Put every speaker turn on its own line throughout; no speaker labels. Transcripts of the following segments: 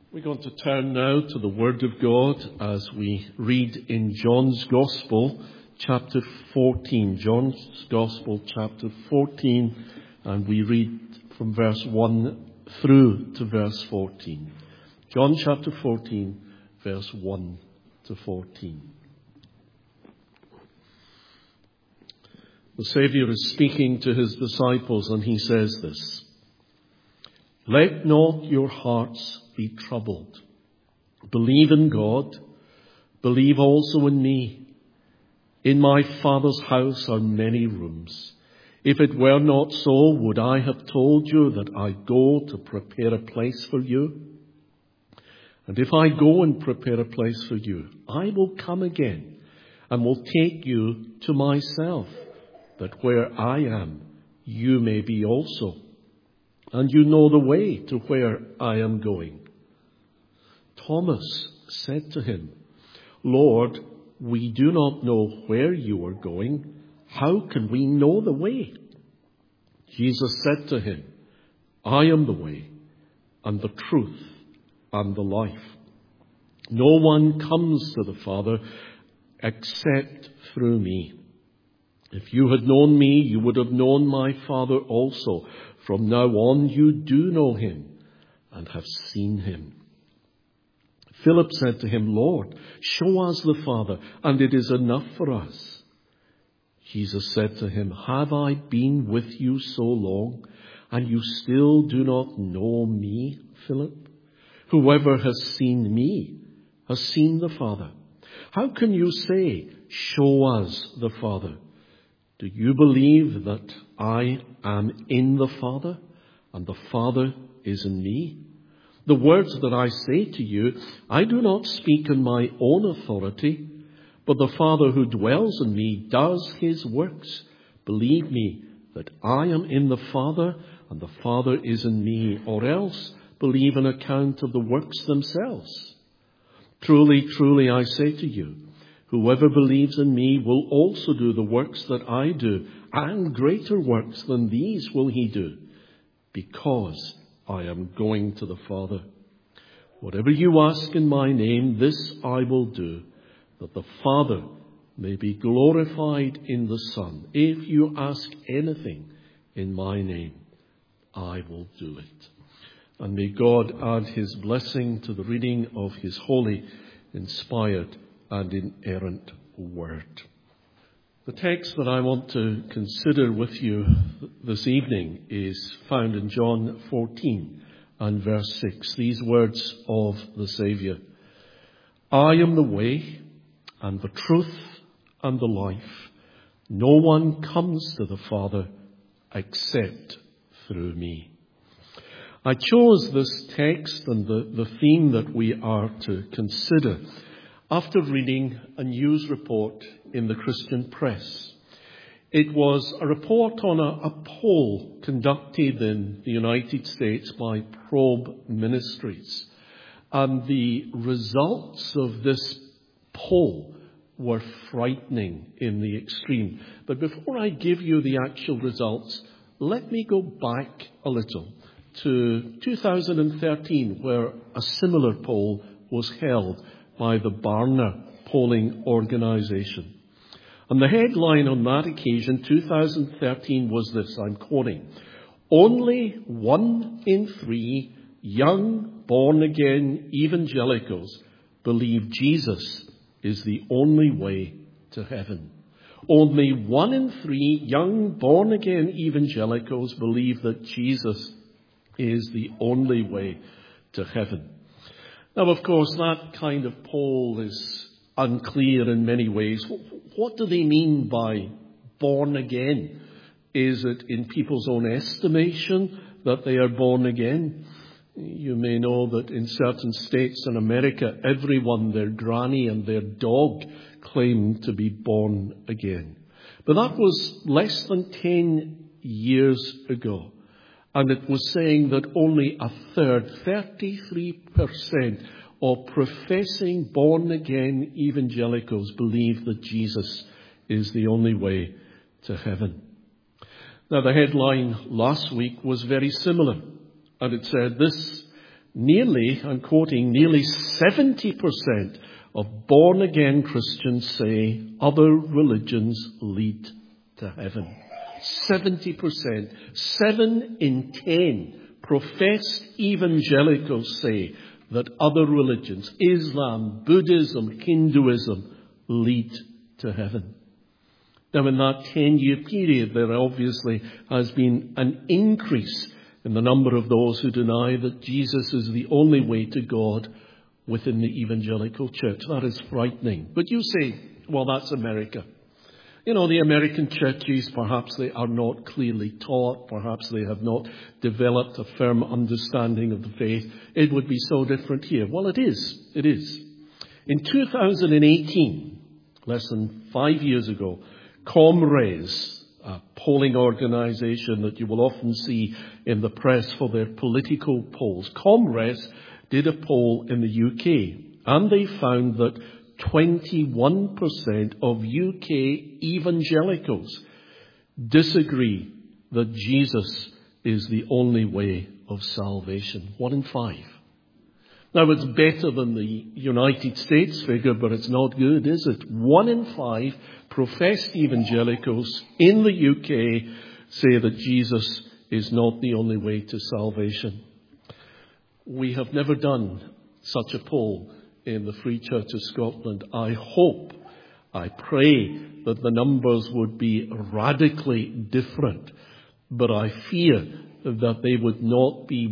We're going to turn now to the Word of God as we read in John's Gospel, chapter 14. John's Gospel, chapter 14, and we read from verse 1 through to verse 14. John chapter 14, verse 1 to 14. The Saviour is speaking to his disciples, and he says this: "Let not your hearts be troubled. Believe in God, believe also in me. In my Father's house are many rooms. If it were not so, would I have told you that I go to prepare a place for you? And if I go and prepare a place for you, I will come again and will take you to myself, that where I am, you may be also. And you know the way to where I am going." Thomas said to him, "Lord, we do not know where you are going. How can we know the way?" Jesus said to him, "I am the way and the truth and the life. No one comes to the Father except through me. If you had known me, you would have known my Father also. From now on you do know him and have seen him." Philip said to him, "Lord, show us the Father, and it is enough for us." Jesus said to him, "Have I been with you so long, and you still do not know me, Philip? Whoever has seen me has seen the Father. How can you say, 'Show us the Father'? Do you believe that I am in the Father, and the Father is in me? The words that I say to you, I do not speak in my own authority, but the Father who dwells in me does his works. Believe me that I am in the Father, and the Father is in me, or else believe an account of the works themselves. Truly, truly, I say to you, whoever believes in me will also do the works that I do, and greater works than these will he do, because I am going to the Father. Whatever you ask in my name, this I will do, that the Father may be glorified in the Son. If you ask anything in my name, I will do it." And may God add his blessing to the reading of his holy, inspired and inerrant word. The text that I want to consider with you this evening is found in John 14 and verse 6. These words of the Saviour: "I am the way and the truth and the life. No one comes to the Father except through me." I chose this text and the theme that we are to consider after reading a news report in the Christian press. It was a report on a poll conducted in the United States by Probe Ministries. And the results of this poll were frightening in the extreme. But before I give you the actual results, let me go back a little to 2013, where a similar poll was held by the Barna polling organisation. And the headline on that occasion, 2013, was this, I'm quoting: "Only 1 in 3 young born-again evangelicals believe Jesus is the only way to heaven." Only 1 in 3 young born-again evangelicals believe that Jesus is the only way to heaven. Now, of course, that kind of poll is unclear in many ways. What do they mean by born again? Is it in people's own estimation that they are born again? You may know that in certain states in America, everyone, their granny and their dog, claim to be born again. But that was less than 10 years ago. And it was saying that only a third, 33% of professing born-again evangelicals believe that Jesus is the only way to heaven. Now, the headline last week was very similar. And it said this: I'm quoting, nearly 70% of born-again Christians say other religions lead to heaven. 70%. 7 in 10 professed evangelicals say that other religions, Islam, Buddhism, Hinduism, lead to heaven. Now, in that 10-year period, there obviously has been an increase in the number of those who deny that Jesus is the only way to God within the evangelical church. That is frightening. But you say, well, that's America. You know, the American churches, perhaps they are not clearly taught. Perhaps they have not developed a firm understanding of the faith. It would be so different here. Well, it is. It is. In 2018, less than 5 years ago, ComRes, a polling organization that you will often see in the press for their political polls, ComRes did a poll in the UK, and they found that 21% of UK evangelicals disagree that Jesus is the only way of salvation. 1 in 5. Now, it's better than the United States figure, but it's not good, is it? 1 in 5 professed evangelicals in the UK say that Jesus is not the only way to salvation. We have never done such a poll in the Free Church of Scotland. I hope, I pray that the numbers would be radically different, but I fear that they would not be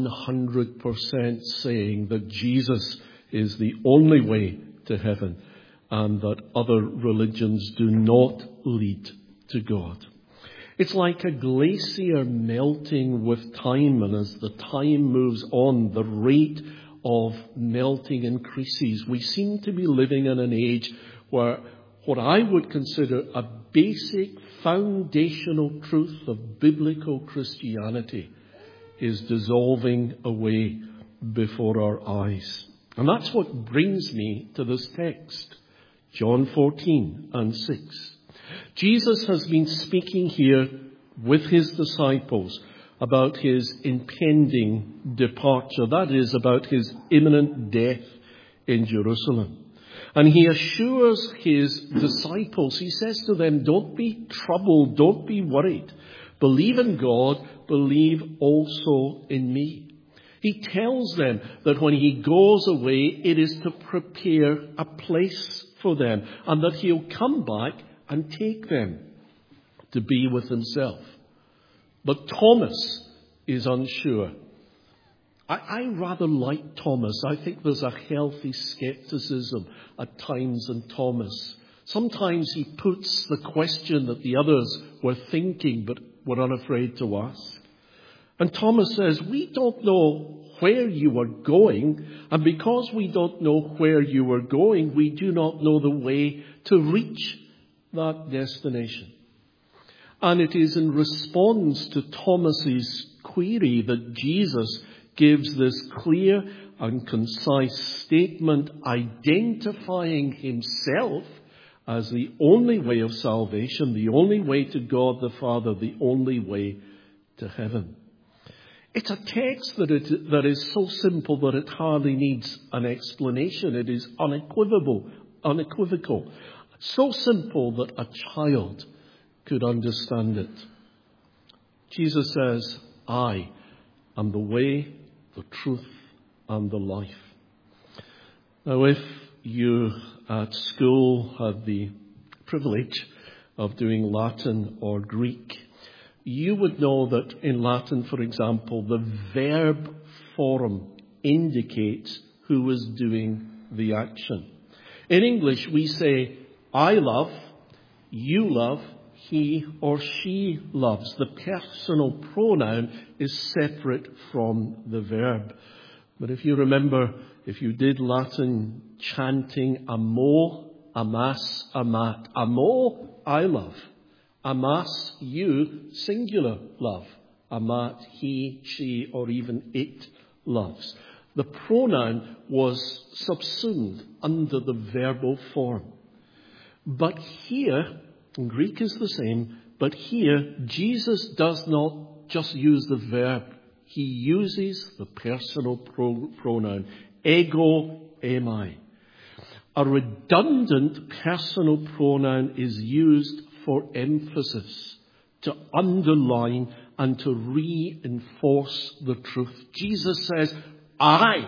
100% saying that Jesus is the only way to heaven and that other religions do not lead to God. It's like a glacier melting with time, and as the time moves on, the rate of melting increases. We seem to be living in an age where what I would consider a basic foundational truth of biblical Christianity is dissolving away before our eyes. And that's what brings me to this text, John 14 and 6. Jesus has been speaking here with his disciples about his impending departure. That is, about his imminent death in Jerusalem. And he assures his disciples, he says to them, don't be troubled, don't be worried. Believe in God, believe also in me. He tells them that when he goes away, it is to prepare a place for them, and that he'll come back and take them to be with himself. But Thomas is unsure. I rather like Thomas. I think there's a healthy skepticism at times in Thomas. Sometimes he puts the question that the others were thinking but were unafraid to ask. And Thomas says, we don't know where you are going, and because we don't know where you are going, we do not know the way to reach that destination. And it is in response to Thomas's query that Jesus gives this clear and concise statement identifying himself as the only way of salvation, the only way to God the Father, the only way to heaven. It's a text that is so simple that it hardly needs an explanation. It is unequivocal. So simple that a child could understand it. Jesus says, I am the way, the truth, and the life. Now, if you at school had the privilege of doing Latin or Greek, you would know that in Latin, for example, the verb form indicates who is doing the action. In English, we say, I love, you love, he or she loves. The personal pronoun is separate from the verb. But if you remember, if you did Latin chanting, amo, amas, amat. Amo, I love. Amas, you, singular love. Amat, he, she, or even it loves. The pronoun was subsumed under the verbal form. But here, in Greek is the same, but here Jesus does not just use the verb he uses the personal pronoun, ego eimi. A redundant personal pronoun is used for emphasis, to underline and to reinforce the truth. Jesus says, I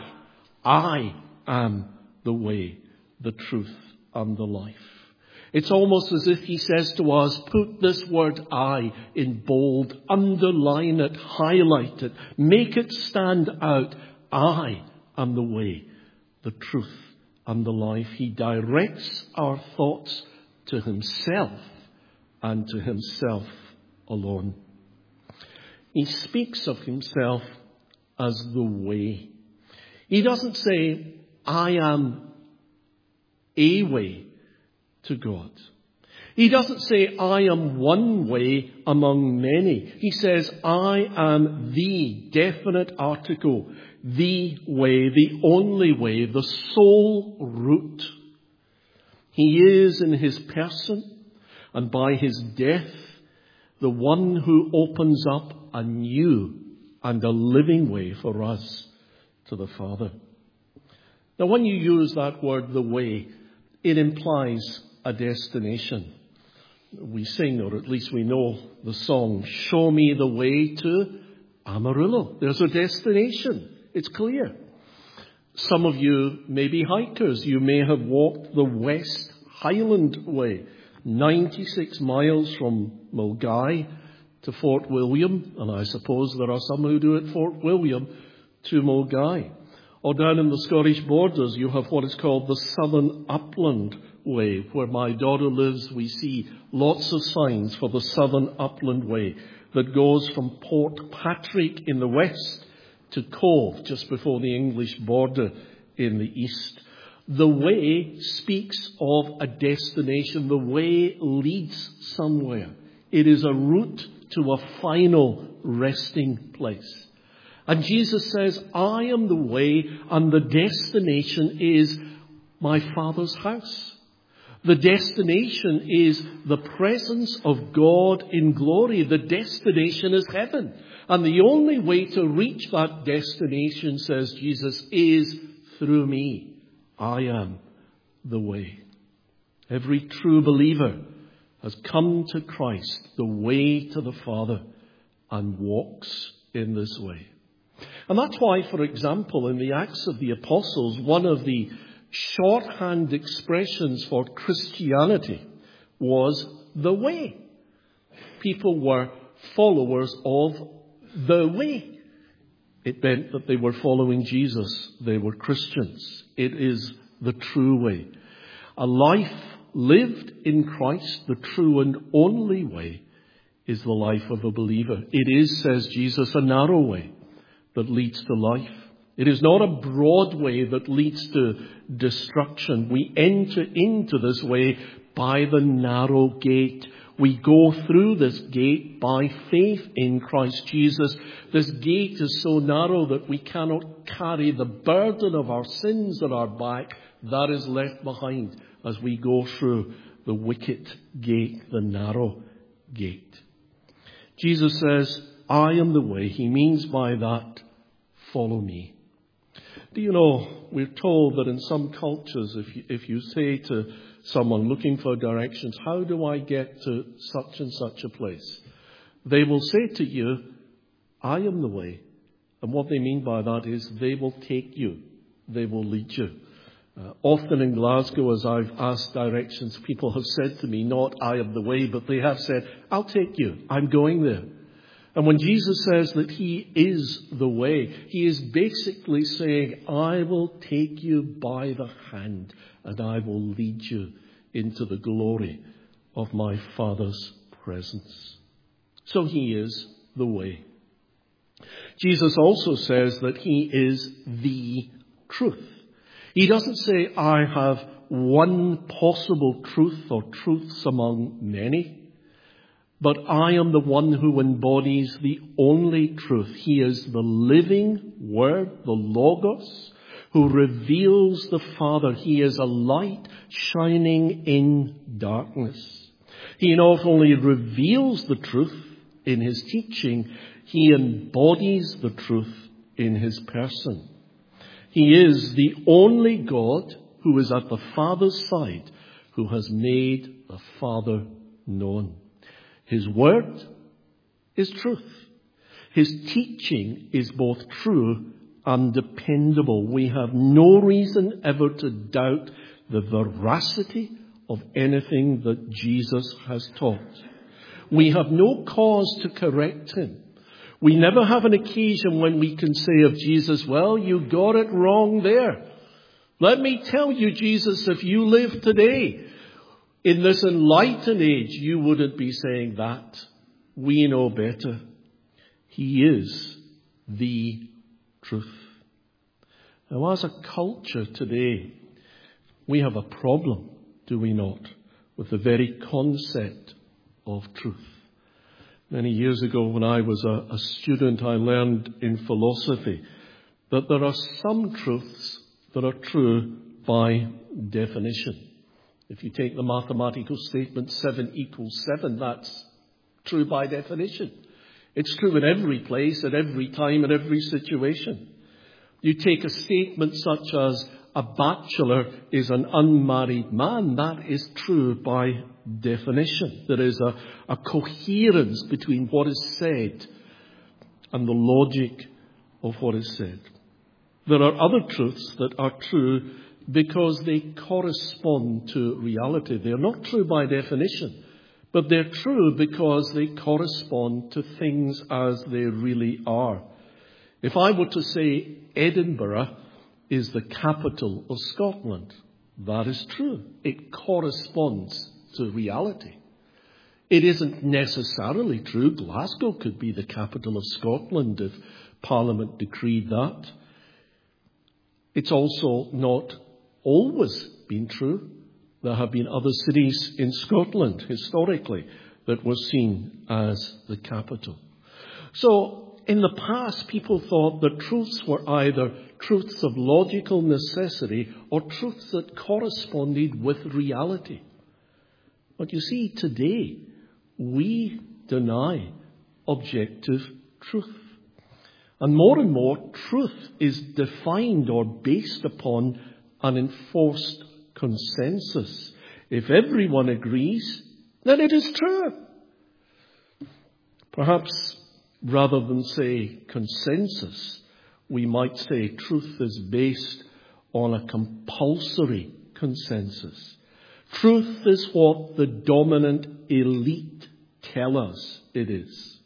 am the way, the truth, and the life. It's almost as if he says to us, put this word I in bold, underline it, highlight it, make it stand out. I am the way, the truth, and the life. He directs our thoughts to himself and to himself alone. He speaks of himself as the way. He doesn't say, I am a way to God. He doesn't say, I am one way among many. He says, I am the definite article, the way, the only way, the sole route. He is in his person and by his death, the one who opens up a new and a living way for us to the Father. Now, when you use that word, the way, it implies a destination. We sing, or at least we know the song, Show Me the Way to Amarillo. There's a destination. It's clear. Some of you may be hikers. You may have walked the West Highland Way, 96 miles from Mulgai to Fort William, and I suppose there are some who do it Fort William to Mulgai. Or down in the Scottish borders, you have what is called the Southern Upland Way. Where my daughter lives, we see lots of signs for the Southern Upland Way that goes from Port Patrick in the west to Cove, just before the English border in the east. The way speaks of a destination. The way leads somewhere. It is a route to a final resting place. And Jesus says, I am the way, and the destination is my Father's house. The destination is the presence of God in glory. The destination is heaven. And the only way to reach that destination, says Jesus, is through me. I am the way. Every true believer has come to Christ, the way to the Father, and walks in this way. And that's why, for example, in the Acts of the Apostles, one of the shorthand expressions for Christianity was the way. People were followers of the way. It meant that they were following Jesus. They were Christians. It is the true way. A life lived in Christ, the true and only way, is the life of a believer. It is, says Jesus, a narrow way that leads to life. It is not a broad way that leads to destruction. We enter into this way by the narrow gate. We go through this gate by faith in Christ Jesus. This gate is so narrow that we cannot carry the burden of our sins on our back. That is left behind as we go through the wicket gate, the narrow gate. Jesus says, I am the way. He means by that, follow me. Do you know, we're told that in some cultures, if you say to someone looking for directions, how do I get to such and such a place? They will say to you, I am the way. And what they mean by that is they will take you. They will lead you. Often in Glasgow, as I've asked directions, people have said to me, not I am the way, but they have said, I'll take you. I'm going there. And when Jesus says that he is the way, he is basically saying, I will take you by the hand and I will lead you into the glory of my Father's presence. So he is the way. Jesus also says that he is the truth. He doesn't say, I have one possible truth or truths among many. But I am the one who embodies the only truth. He is the living Word, the Logos, who reveals the Father. He is a light shining in darkness. He not only reveals the truth in his teaching, He embodies the truth in his person. He is the only God who is at the Father's side, who has made the Father known. His word is truth. His teaching is both true and dependable. We have no reason ever to doubt the veracity of anything that Jesus has taught. We have no cause to correct him. We never have an occasion when we can say of Jesus, well, you got it wrong there. Let me tell you, Jesus, if you lived today in this enlightened age, you wouldn't be saying that. We know better. He is the truth. Now, as a culture today, we have a problem, do we not, with the very concept of truth. Many years ago, when I was a student, I learned in philosophy that there are some truths that are true by definition. If you take the mathematical statement 7 equals 7, that's true by definition. It's true in every place, at every time, in every situation. You take a statement such as a bachelor is an unmarried man, that is true by definition. There is a coherence between what is said and the logic of what is said. There are other truths that are true because they correspond to reality. They are not true by definition, but they're true because they correspond to things as they really are. If I were to say Edinburgh is the capital of Scotland, that is true. It corresponds to reality. It isn't necessarily true. Glasgow could be the capital of Scotland if Parliament decreed that. It's also not always been true. There have been other cities in Scotland historically that were seen as the capital. So in the past, people thought that truths were either truths of logical necessity or truths that corresponded with reality. But you see, today, we deny objective truth. And more, truth is defined or based upon an enforced consensus. If everyone agrees, then it is true. Perhaps rather than say consensus, we might say truth is based on a compulsory consensus. Truth is what the dominant elite tell us it is.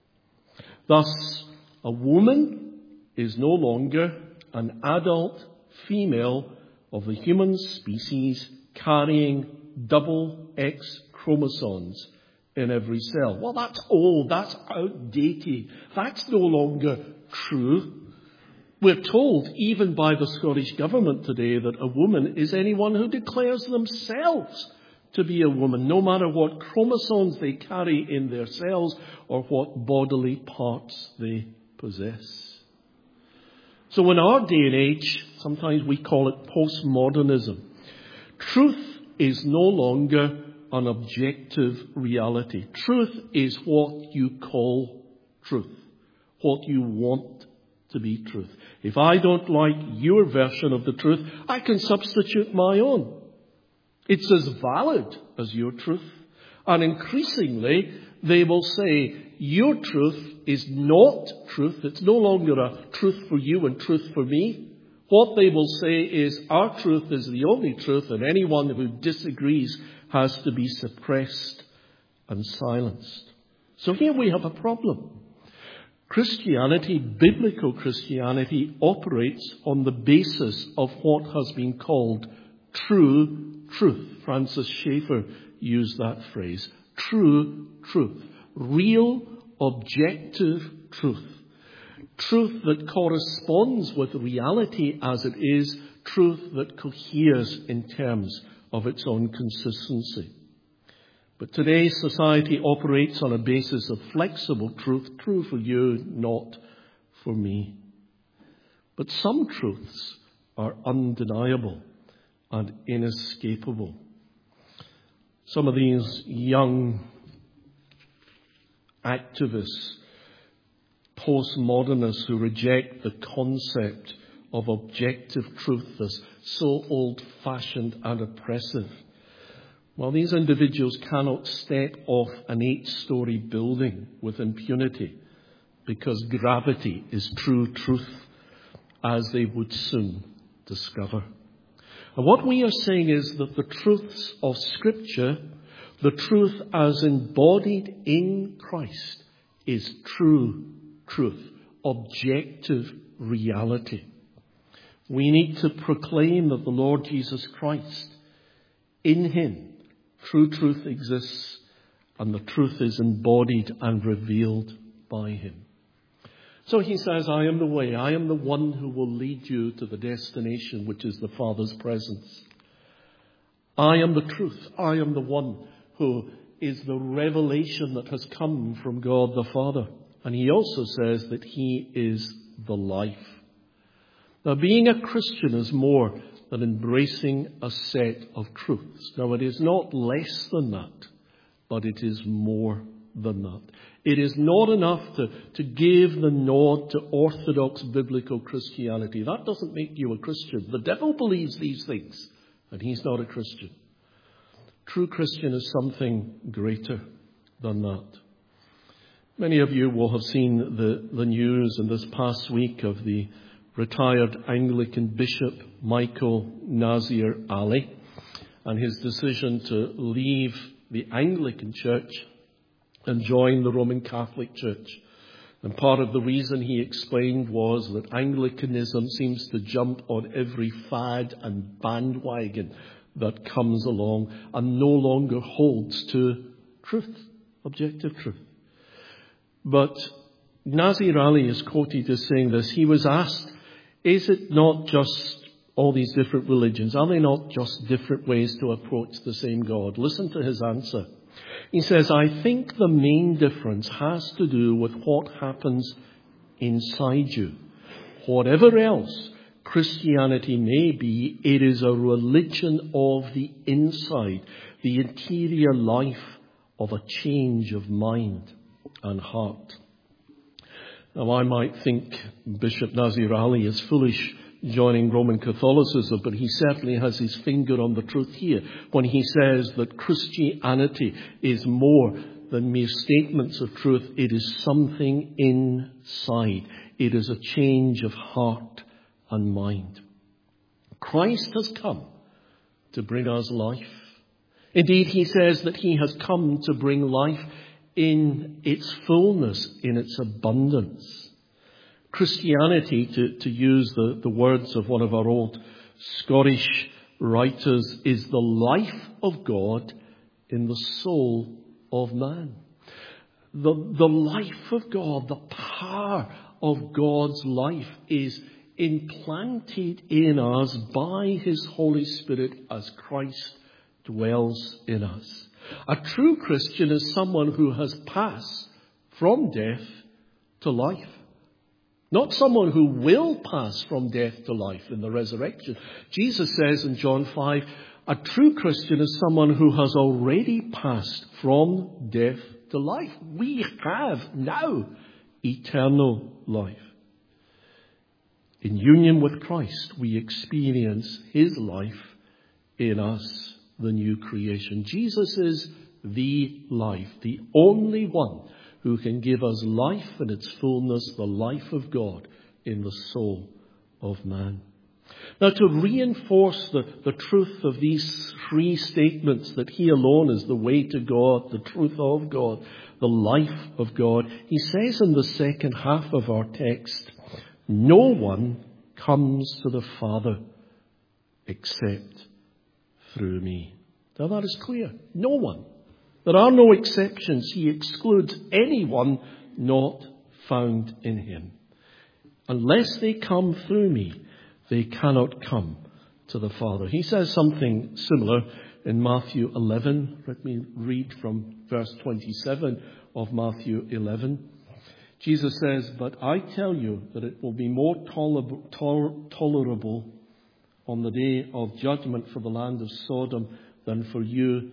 Thus, a woman is no longer an adult female of the human species carrying double X chromosomes in every cell. Well, that's old. That's outdated. That's no longer true. We're told, even by the Scottish Government today, that a woman is anyone who declares themselves to be a woman, no matter what chromosomes they carry in their cells or what bodily parts they possess. So in our day and age, sometimes we call it postmodernism. Truth is no longer an objective reality. Truth is what you call truth, what you want to be truth. If I don't like your version of the truth, I can substitute my own. It's as valid as your truth. And increasingly, they will say, your truth is not truth. It's no longer a truth for you and truth for me. What they will say is, our truth is the only truth, and anyone who disagrees has to be suppressed and silenced. So here we have a problem. Christianity, biblical Christianity, operates on the basis of what has been called true truth. Francis Schaeffer used that phrase. True truth. Real, objective truth. Truth that corresponds with reality as it is. Truth that coheres in terms of its own consistency. But today's society operates on a basis of flexible truth, true for you, not for me. But some truths are undeniable and inescapable. Some of these young activists postmodernists who reject the concept of objective truth as so old-fashioned and oppressive. Well, these individuals cannot step off an 8-story building with impunity because gravity is true truth, as they would soon discover. And what we are saying is that the truths of Scripture, the truth as embodied in Christ, is true truth, objective reality. We need to proclaim that the Lord Jesus Christ, in him, true truth exists, and the truth is embodied and revealed by him. So he says, I am the way, I am the one who will lead you to the destination, which is the Father's presence. I am the truth, I am the one who is the revelation that has come from God the Father. And he also says that he is the life. Now, being a Christian is more than embracing a set of truths. Now, it is not less than that, but it is more than that. It is not enough to give the nod to orthodox biblical Christianity. That doesn't make you a Christian. The devil believes these things, and he's not a Christian. True Christian is something greater than that. Many of you will have seen the news in this past week of the retired Anglican Bishop Michael Nazir Ali and his decision to leave the Anglican Church and join the Roman Catholic Church. And part of the reason he explained was that Anglicanism seems to jump on every fad and bandwagon that comes along and no longer holds to truth, objective truth. But Nazir Ali is quoted as saying this. He was asked, is it not just all these different religions? Are they not just different ways to approach the same God? Listen to his answer. He says, I think the main difference has to do with what happens inside you. Whatever else Christianity may be, it is a religion of the inside, the interior life of a change of mind and heart. Now, I might think Bishop Nazir Ali is foolish joining Roman Catholicism, but he certainly has his finger on the truth here when he says that Christianity is more than mere statements of truth. It is something inside. It is a change of heart and mind. Christ has come to bring us life. Indeed, he says that he has come to bring life in its fullness, in its abundance. Christianity, to use the words of one of our old Scottish writers, is the life of God in the soul of man. The life of God, the power of God's life is implanted in us by his Holy Spirit as Christ dwells in us. A true Christian is someone who has passed from death to life. Not someone who will pass from death to life in the resurrection. Jesus says in John 5, a true Christian is someone who has already passed from death to life. We have now eternal life. In union with Christ, we experience his life in us, the new creation. Jesus is the life, the only one who can give us life in its fullness, the life of God in the soul of man. Now, to reinforce the truth of these three statements, that he alone is the way to God, the truth of God, the life of God, he says in the second half of our text, no one comes to the Father except through me. Now that is clear. No one. There are no exceptions. He excludes anyone not found in him. Unless they come through me, they cannot come to the Father. He says something similar in Matthew 11. Let me read from verse 27 of Matthew 11. Jesus says, but I tell you that it will be more tolerable on the day of judgment for the land of Sodom than for you.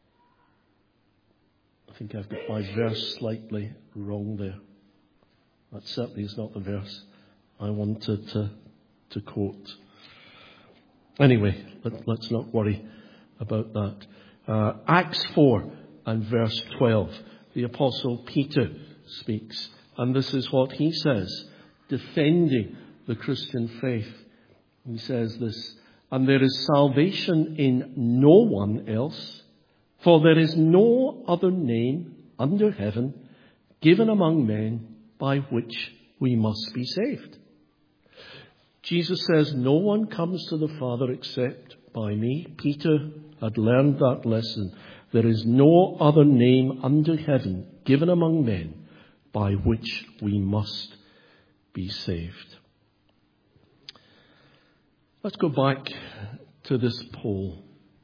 I think I've got my verse slightly wrong there. That certainly is not the verse I wanted to quote. Anyway, let's not worry about that. Acts 4 and verse 12. The Apostle Peter speaks, and this is what he says, defending the Christian faith. He says this, "And there is salvation in no one else, for there is no other name under heaven given among men by which we must be saved." Jesus says, no one comes to the Father except by me. Peter had learned that lesson. There is no other name under heaven given among men by which we must be saved. Let's go back to this poll.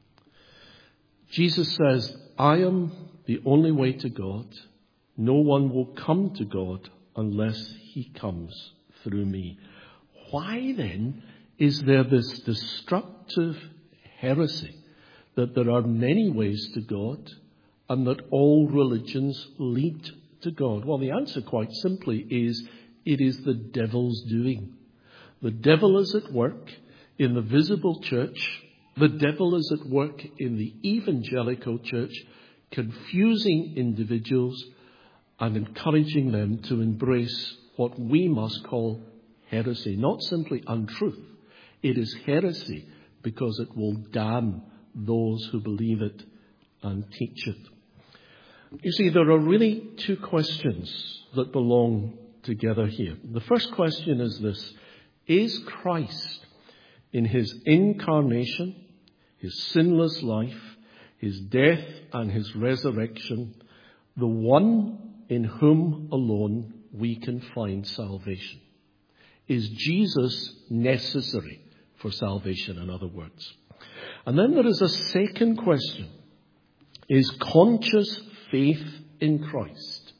Jesus says, I am the only way to God. No one will come to God unless he comes through me. Why then is there this destructive heresy that there are many ways to God and that all religions lead to God? Well, the answer quite simply is it is the devil's doing. The devil is at work in the visible church. The devil is at work in the evangelical church, confusing individuals and encouraging them to embrace what we must call heresy. Not simply untruth. It is heresy because it will damn those who believe it and teach it. You see, there are really two questions that belong together here. The first question is this: is Christ, in his incarnation, his sinless life, his death and his resurrection, the one in whom alone we can find salvation? Is Jesus necessary for salvation, in other words? And then there is a second question. Is conscious faith in Christ,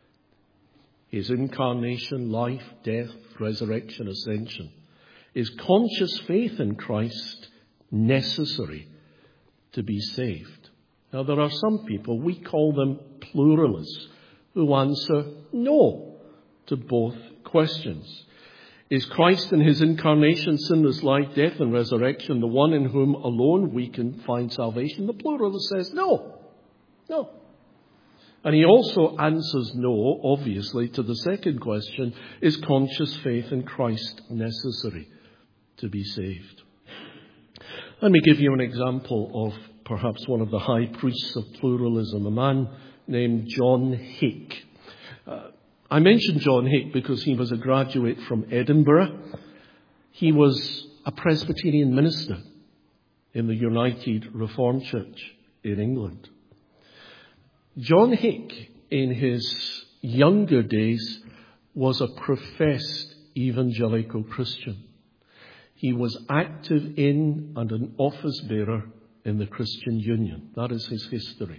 his incarnation, life, death, resurrection, ascension, is conscious faith in Christ necessary to be saved? Now, there are some people, we call them pluralists, who answer no to both questions. Is Christ in his incarnation, sinless life, death and resurrection the one in whom alone we can find salvation? The pluralist says no. No. And he also answers no, obviously, to the second question: is conscious faith in Christ necessary to be saved? Let me give you an example of perhaps one of the high priests of pluralism, a man named John Hake. I mentioned John Hake because he was a graduate from Edinburgh. He was a Presbyterian minister in the United Reformed Church in England. John Hake, in his younger days, was a professed evangelical Christian. He was active in and an office bearer in the Christian Union. That is his history.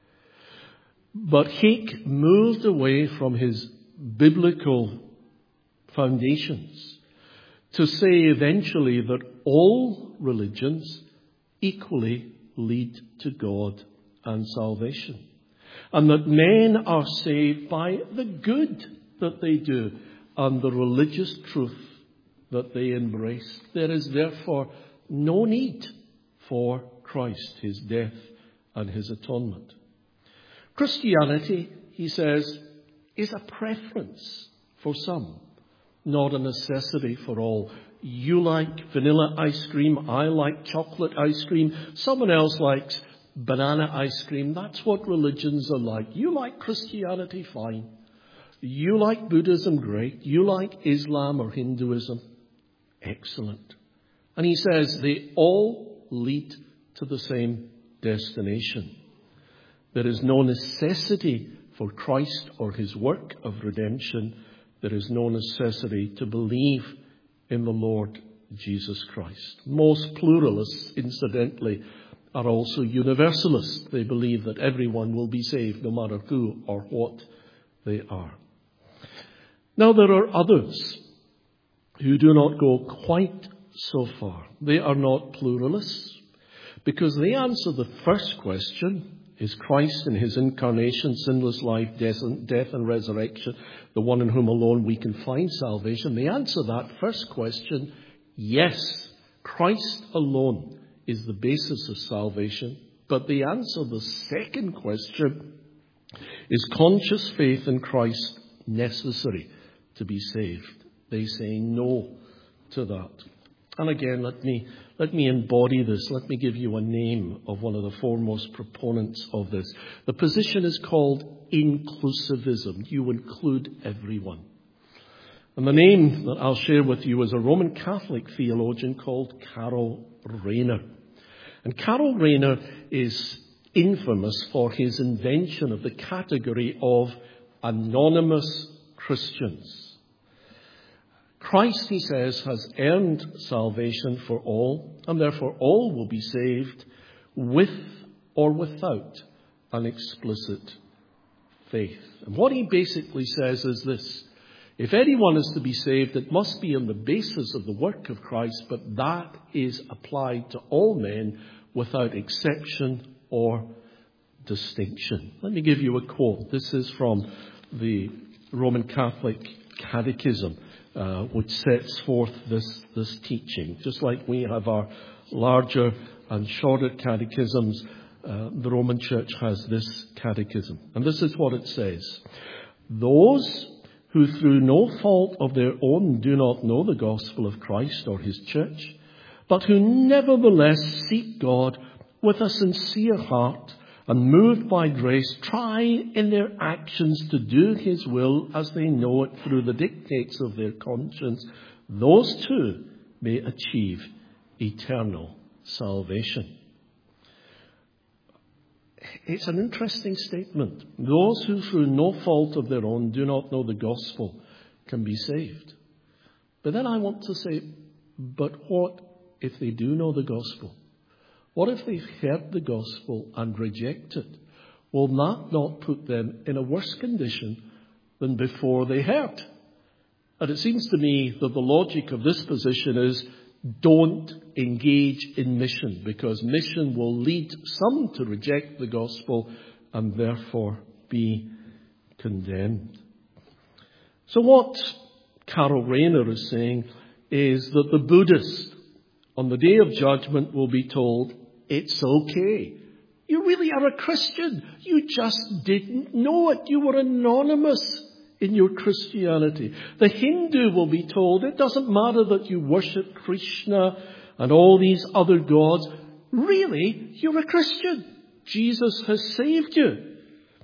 But Hake moved away from his biblical foundations to say eventually that all religions equally lead to God and salvation, and that men are saved by the good that they do and the religious truth that they embrace. There is therefore no need for Christ, his death and his atonement. Christianity, he says, is a preference for some, not a necessity for all. You like vanilla ice cream, I like chocolate ice cream, someone else likes banana ice cream. That's what religions are like. You like Christianity, fine. You like Buddhism, great. You like Islam or Hinduism, excellent. And he says they all lead to the same destination. There is no necessity for Christ or his work of redemption. There is no necessity to believe in the Lord Jesus Christ. Most pluralists, incidentally, are also universalists. They believe that everyone will be saved no matter who or what they are. Now, there are others who do not go quite so far. They are not pluralists because they answer the first question, Is Christ in his incarnation, sinless life, death and resurrection, the one in whom alone we can find salvation? The answer to that first question, yes. Christ alone is the basis of salvation. But the answer to the second question, is conscious faith in Christ necessary to be saved? They say no to that. And again, let me embody this. Let me give you a name of one of the foremost proponents of this. The position is called inclusivism. You include everyone. And the name that I'll share with you is a Roman Catholic theologian called Karl Rahner. And Karl Rahner is infamous for his invention of the category of anonymous Christians. Christ, he says, has earned salvation for all, and therefore all will be saved with or without an explicit faith. And what he basically says is this: if anyone is to be saved, it must be on the basis of the work of Christ, but that is applied to all men without exception or distinction. Let me give you a quote. This is from the Roman Catholic Catechism, which sets forth this teaching. Just like we have our larger and shorter catechisms, the Roman Church has this catechism. And this is what it says: those who through no fault of their own do not know the gospel of Christ or his church, but who nevertheless seek God with a sincere heart and moved by grace, try in their actions to do his will as they know it through the dictates of their conscience, those too may achieve eternal salvation. It's an interesting statement. Those who through no fault of their own do not know the gospel can be saved. But then I want to say, but what if they do know the gospel? What if they've heard the gospel and reject it? Will that not put them in a worse condition than before they heard? And it seems to me that the logic of this position is don't engage in mission, because mission will lead some to reject the gospel and therefore be condemned. So what Karl Rahner is saying is that the Buddhist on the day of judgment will be told, it's okay. You really are a Christian. You just didn't know it. You were anonymous in your Christianity. The Hindu will be told, it doesn't matter that you worship Krishna and all these other gods. Really, you're a Christian. Jesus has saved you.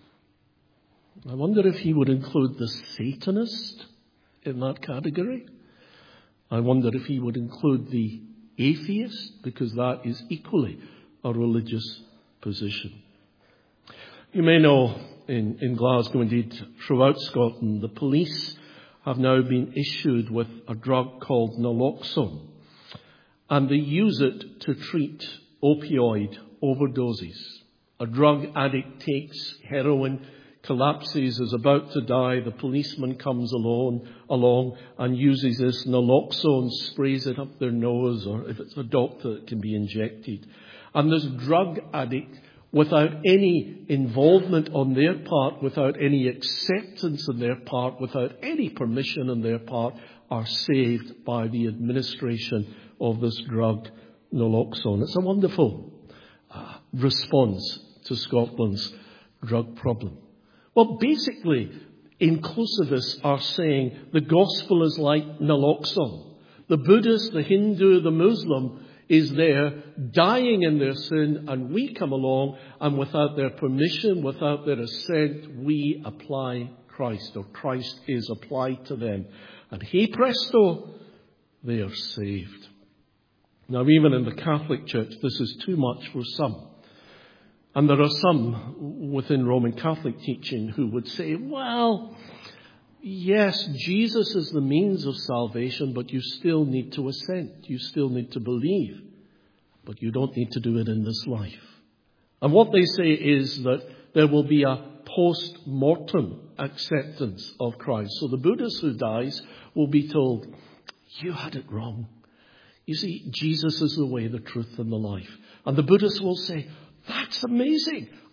I wonder if he would include the Satanist in that category. I wonder if he would include the atheist, because that is equally a religious position. You may know in Glasgow, indeed throughout Scotland, the police have now been issued with a drug called naloxone, and they use it to treat opioid overdoses. A drug addict takes heroin, collapses, is about to die. The policeman comes along and uses this naloxone, sprays it up their nose, or if it's a doctor, it can be injected. And this drug addict, without any involvement on their part, without any acceptance on their part, without any permission on their part, are saved by the administration of this drug, naloxone. It's a wonderful response to Scotland's drug problem. Well, basically, inclusivists are saying the gospel is like naloxone. The Buddhist, the Hindu, the Muslim is there dying in their sin, and we come along and without their permission, without their assent, we apply Christ, or Christ is applied to them. And hey presto, they are saved. Now, even in the Catholic Church, this is too much for some. And there are some within Roman Catholic teaching who would say, well, yes, Jesus is the means of salvation, but you still need to assent. You still need to believe. But you don't need to do it in this life. And what they say is that there will be a post-mortem acceptance of Christ. So the Buddhist who dies will be told, you had it wrong. You see, Jesus is the way, the truth, and the life. And the Buddhist will say, that's amazing.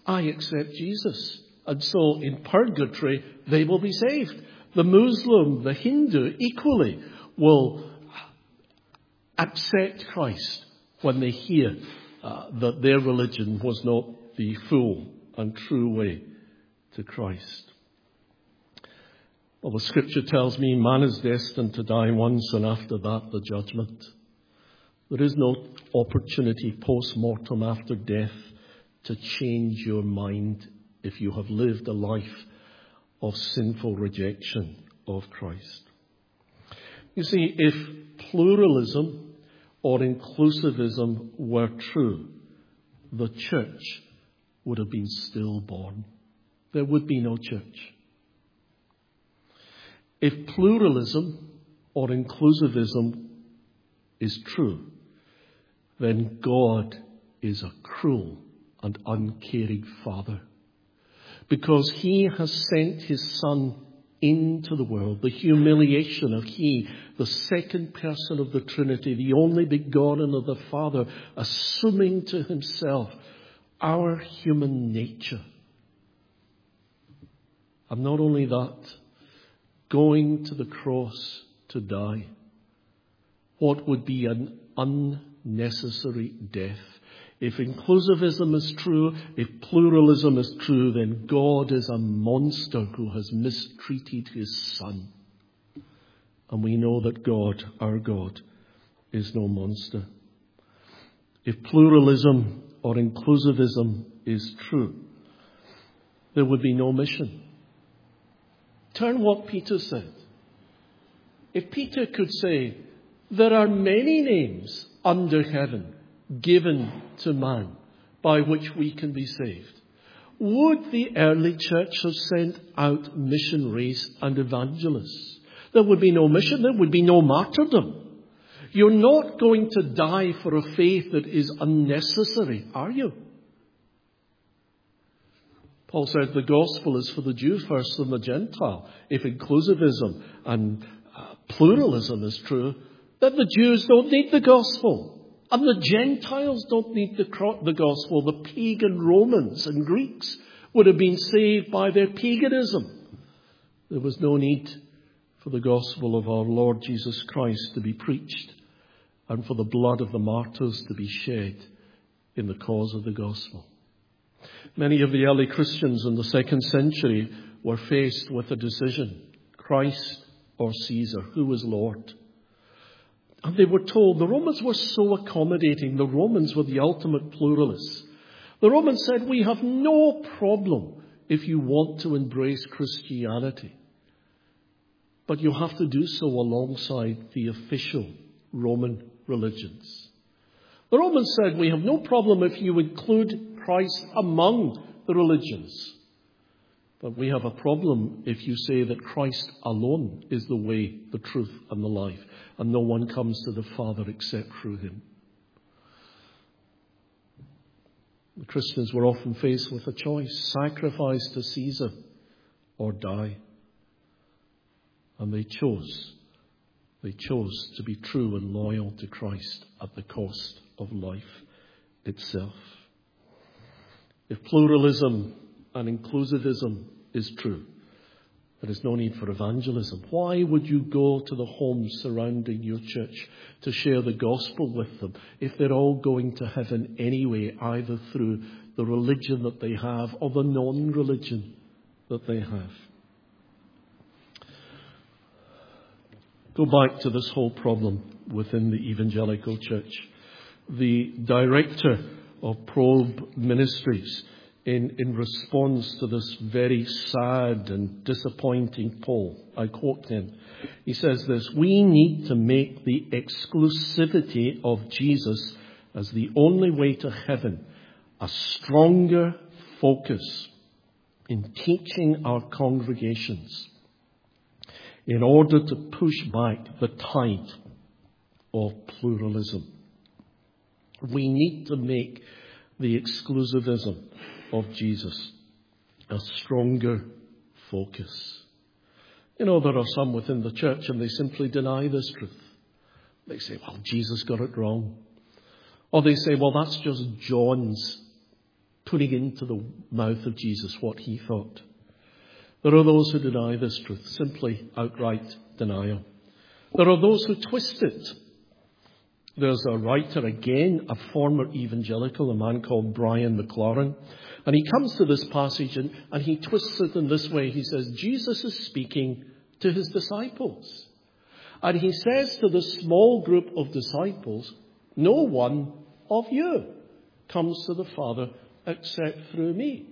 I accept Jesus. And so in purgatory, they will be saved. The Muslim, the Hindu, equally will accept Christ when they hear that their religion was not the full and true way to Christ. Well, the scripture tells me man is destined to die once, and after that, the judgment. There is no opportunity post-mortem after death to change your mind if you have lived a life of sinful rejection of Christ. You see, if pluralism or inclusivism were true, the church would have been stillborn. There would be no church. If pluralism or inclusivism is true, then God is a cruel and uncaring Father, because He has sent His Son into the world, the humiliation of He, the second person of the Trinity, the only begotten of the Father, assuming to Himself our human nature. And not only that, going to the cross to die. What would be an unnecessary death? If inclusivism is true, if pluralism is true, then God is a monster who has mistreated His Son. And we know that God, our God, is no monster. If pluralism or inclusivism is true, there would be no mission. Turn what Peter said. If Peter could say, there are many names under heaven given to man by which we can be saved, would the early church have sent out missionaries and evangelists? There would be no mission, there would be no martyrdom. You're not going to die for a faith that is unnecessary, are you? Paul says the gospel is for the Jew first and the Gentile. If inclusivism and pluralism is true, then the Jews don't need the gospel. And the Gentiles don't need the gospel. The pagan Romans and Greeks would have been saved by their paganism. There was no need for the gospel of our Lord Jesus Christ to be preached and for the blood of the martyrs to be shed in the cause of the gospel. Many of the early Christians in the 2nd century were faced with a decision: Christ or Caesar, who was Lord? And they were told, the Romans were so accommodating. The Romans were the ultimate pluralists. The Romans said, we have no problem if you want to embrace Christianity, but you have to do so alongside the official Roman religions. The Romans said, we have no problem if you include Christ among the religions, but we have a problem if you say that Christ alone is the way, the truth, and the life, and no one comes to the Father except through Him. The Christians were often faced with a choice: sacrifice to Caesar or die. And they chose to be true and loyal to Christ at the cost of life itself. If pluralism and inclusivism is true, there is no need for evangelism. Why would you go to the homes surrounding your church to share the gospel with them if they're all going to heaven anyway, either through the religion that they have or the non-religion that they have? Go back to this whole problem within the evangelical church. The director of Probe Ministries, in response to this very sad and disappointing poll, I quote him. He says this: we need to make the exclusivity of Jesus as the only way to heaven a stronger focus in teaching our congregations in order to push back the tide of pluralism. We need to make the exclusivism of Jesus a stronger focus. You know, there are some within the church and they simply deny this truth. They say, well, Jesus got it wrong. Or they say, well, that's just John's putting into the mouth of Jesus what he thought. There are those who deny this truth, simply outright denial. There are those who twist it. There's a writer, again, a former evangelical, a man called Brian McLaren, and he comes to this passage and he twists it in this way. He says, Jesus is speaking to his disciples. And he says to the small group of disciples, no one of you comes to the Father except through me.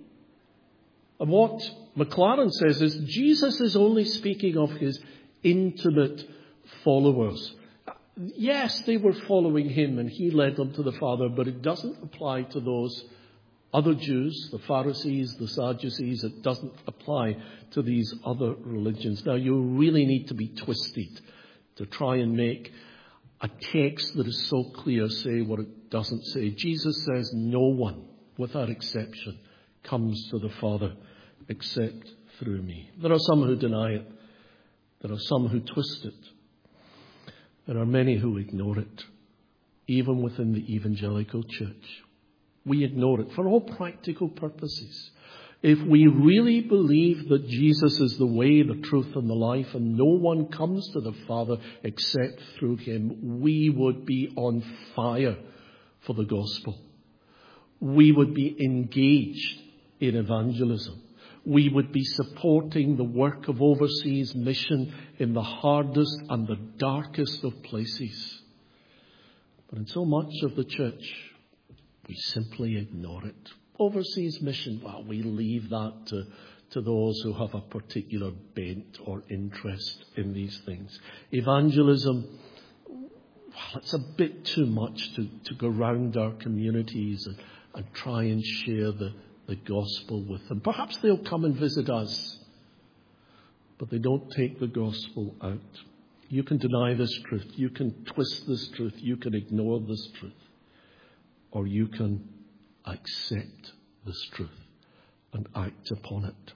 And what McLaren says is Jesus is only speaking of his intimate followers. Yes, they were following him and he led them to the Father, but it doesn't apply to those other Jews, the Pharisees, the Sadducees. It doesn't apply to these other religions. Now, you really need to be twisted to try and make a text that is so clear say what it doesn't say. Jesus says no one, without exception, comes to the Father except through me. There are some who deny it. There are some who twist it. There are many who ignore it, even within the evangelical church. We ignore it for all practical purposes. If we really believe that Jesus is the way, the truth, and the life, and no one comes to the Father except through him, we would be on fire for the gospel. We would be engaged in evangelism. We would be supporting the work of overseas mission in the hardest and the darkest of places. But in so much of the church, we simply ignore it. Overseas mission, well, we leave that to those who have a particular bent or interest in these things. Evangelism, well, it's a bit too much to go round our communities and try and share the gospel with them. Perhaps they'll come and visit us, but they don't take the gospel out. You can deny this truth. You can twist this truth. You can ignore this truth. Or you can accept this truth and act upon it.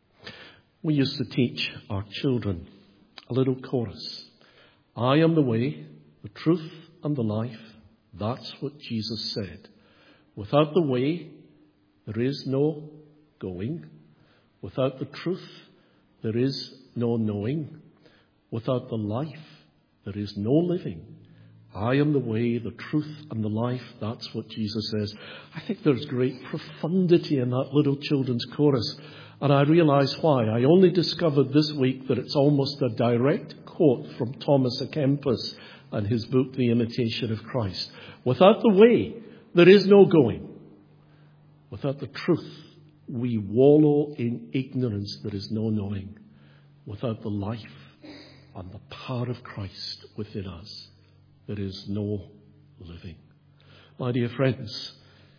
We used to teach our children a little chorus. I am the way, the truth, and the life. That's what Jesus said. Without the way, there is no going. Without the truth, there is no knowing. Without the life, there is no living. I am the way, the truth, and the life. That's what Jesus says. I think there's great profundity in that little children's chorus. And I realize why. I only discovered this week that it's almost a direct quote from Thomas à Kempis and his book, The Imitation of Christ. Without the way, there is no going. Without the truth, we wallow in ignorance. There is no knowing. Without the life and the power of Christ within us, there is no living. My dear friends,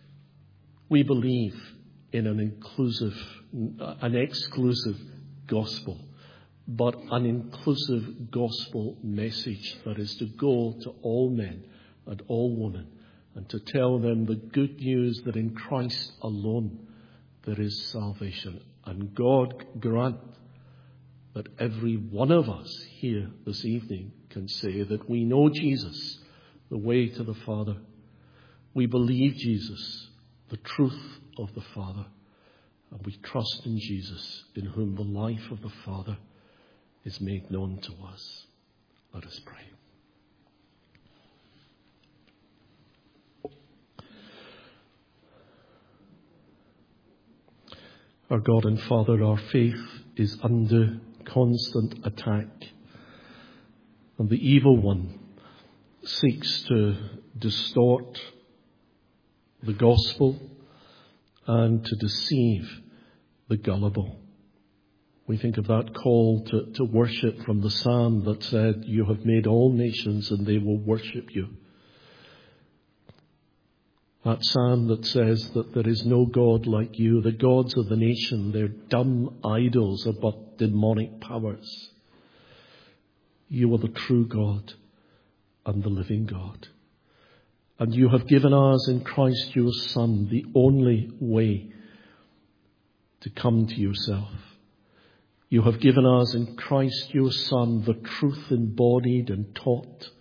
we believe in an exclusive gospel, but an inclusive gospel message that is to go to all men and all women and to tell them the good news that in Christ alone there is salvation. And God grant that every one of us here this evening can say that we know Jesus, the way to the Father. We believe Jesus, the truth of the Father. And we trust in Jesus, in whom the life of the Father is made known to us. Let us pray. Our God and Father, our faith is under constant attack. And the evil one seeks to distort the gospel and to deceive the gullible. We think of that call to worship from the psalm that said, you have made all nations and they will worship you. That psalm that says that there is no God like you. The gods of the nation, they're dumb idols of but demonic powers. You are the true God and the living God. And you have given us in Christ your Son the only way to come to yourself. You have given us in Christ your Son the truth embodied and taught.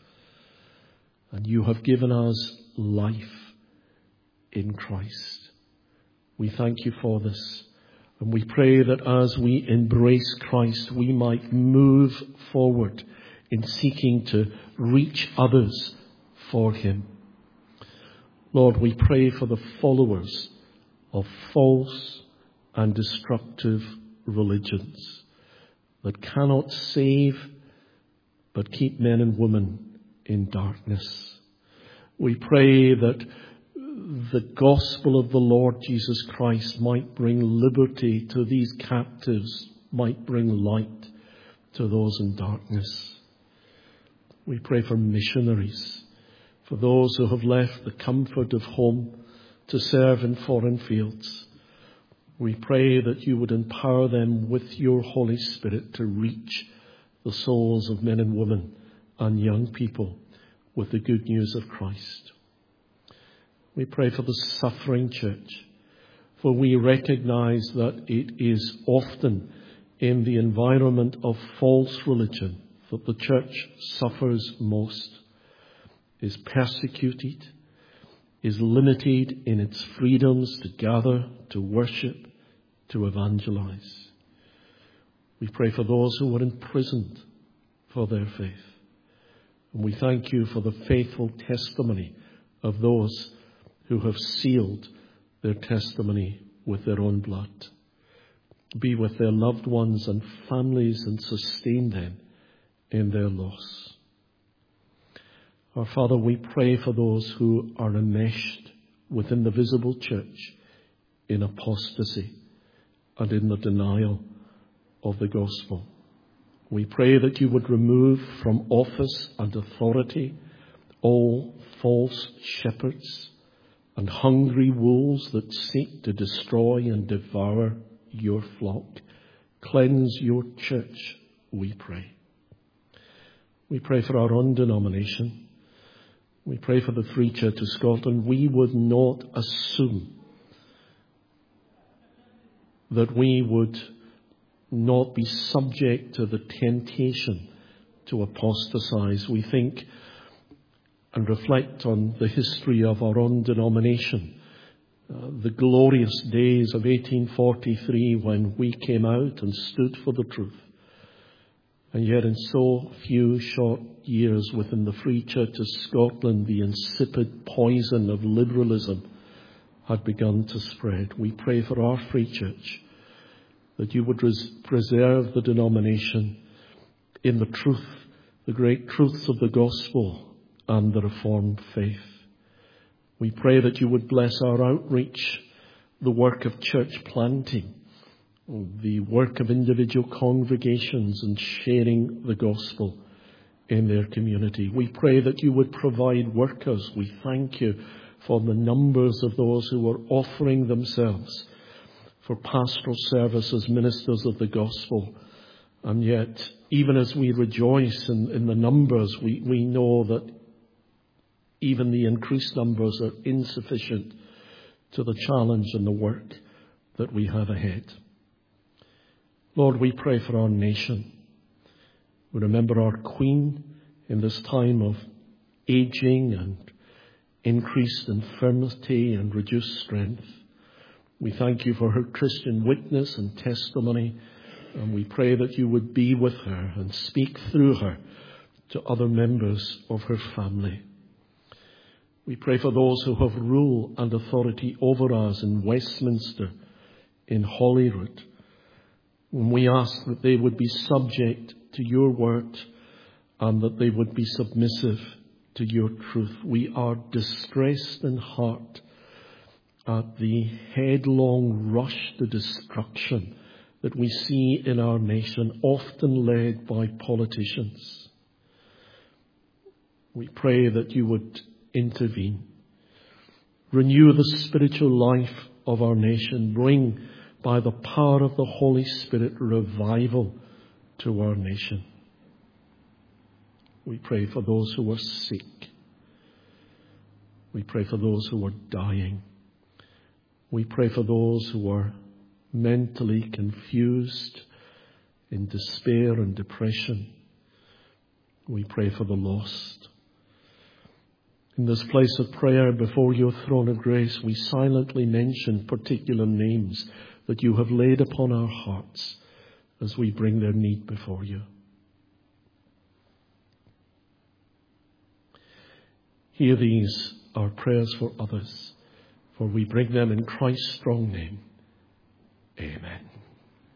And you have given us life in Christ. We thank you for this. And we pray that as we embrace Christ, we might move forward in seeking to reach others for him. Lord, we pray for the followers of false and destructive religions that cannot save but keep men and women in darkness. We pray that the gospel of the Lord Jesus Christ might bring liberty to these captives, might bring light to those in darkness. We pray for missionaries, for those who have left the comfort of home to serve in foreign fields. We pray that you would empower them with your Holy Spirit to reach the souls of men and women and young people with the good news of Christ. We pray for the suffering church, for we recognize that it is often in the environment of false religion that the church suffers most, is persecuted, is limited in its freedoms to gather, to worship, to evangelize. We pray for those who were imprisoned for their faith. And we thank you for the faithful testimony of those who have sealed their testimony with their own blood. Be with their loved ones and families and sustain them in their loss. Our Father, we pray for those who are enmeshed within the visible church in apostasy and in the denial of the gospel. We pray that you would remove from office and authority all false shepherds and hungry wolves that seek to destroy and devour your flock. Cleanse your church, we pray. We pray for our own denomination. We pray for the Free Church of Scotland. We would not assume that we would not be subject to the temptation to apostatize. We think and reflect on the history of our own denomination, the glorious days of 1843 when we came out and stood for the truth. And yet in so few short years within the Free Church of Scotland, the insipid poison of liberalism had begun to spread. We pray for our Free Church that you would preserve the denomination in the truth, the great truths of the gospel and the Reformed faith. We pray that you would bless our outreach, the work of church planting, the work of individual congregations and sharing the gospel in their community. We pray that you would provide workers. We thank you for the numbers of those who are offering themselves for pastoral service as ministers of the gospel. And yet, even as we rejoice in the numbers, we know that even the increased numbers are insufficient to the challenge and the work that we have ahead. Lord, we pray for our nation. We remember our Queen in this time of aging and increased infirmity and reduced strength. We thank you for her Christian witness and testimony, and we pray that you would be with her and speak through her to other members of her family. We pray for those who have rule and authority over us in Westminster, in Holyrood. And we ask that they would be subject to your word and that they would be submissive to your truth. We are distressed in heart at the headlong rush to destruction that we see in our nation, often led by politicians. We pray that you would intervene, renew the spiritual life of our nation, bring by the power of the Holy Spirit revival to our nation. We pray for those who are sick. We pray for those who are dying. We pray for those who are mentally confused, in despair and depression. We pray for the lost. In this place of prayer before your throne of grace, we silently mention particular names that you have laid upon our hearts as we bring their need before you. Hear these, our prayers for others, for we bring them in Christ's strong name. Amen.